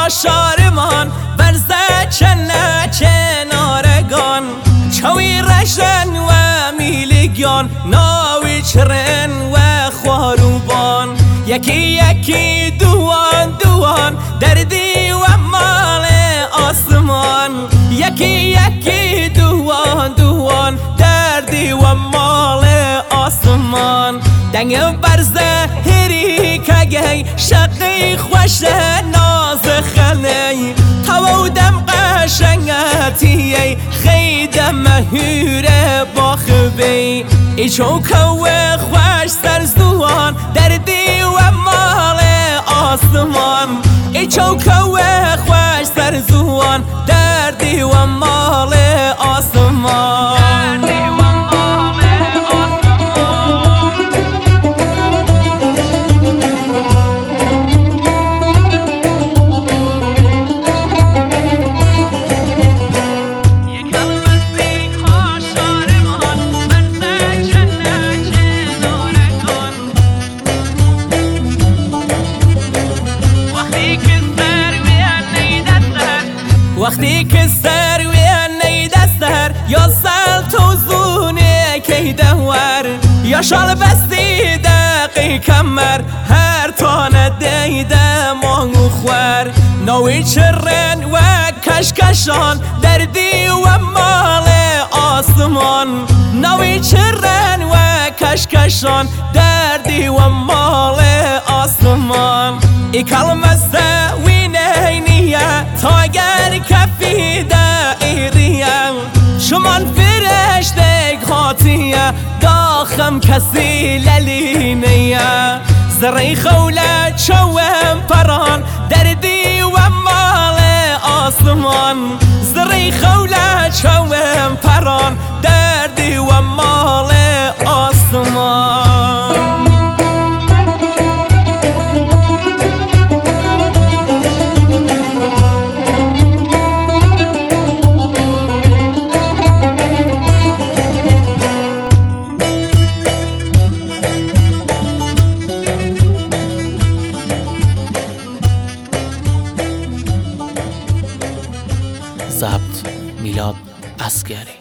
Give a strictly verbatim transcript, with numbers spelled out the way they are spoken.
خاشارمان برزه چنه کنارگان چوی رشن و میلیگان ناوی چرن و خواروبان یکی یکی دوان دوان دردی و مال آسمان یکی یکی دوان دوان دردی و مال آسمان دنگ برزه هری کگی شقی خوش ناز خلی تو دم قشنگتی خیدم مهور باخبی ای چوکو خوش سرزوان دردی و مال آسمان ای چوکو خوش سرزوان دردی و مال آسمان وقتی که سر و نیدستر یا سال تو زونه که دور یا شال بستی دقی کمر هر تانه دیده مانگو خور نوی چرن و کشکشان دردی و مال آسمان نوی چرن و کشکشان دردی و مال آسمان ای کلمه سوی نینیه تاگر کفی دائریه شمان فرشته خاطیه داخم کسی للینیه زری خوله چوم پران دردی و مال آسمان زری خوله چوم پران دردی و مال آسمان ضبط میلاد عسگری.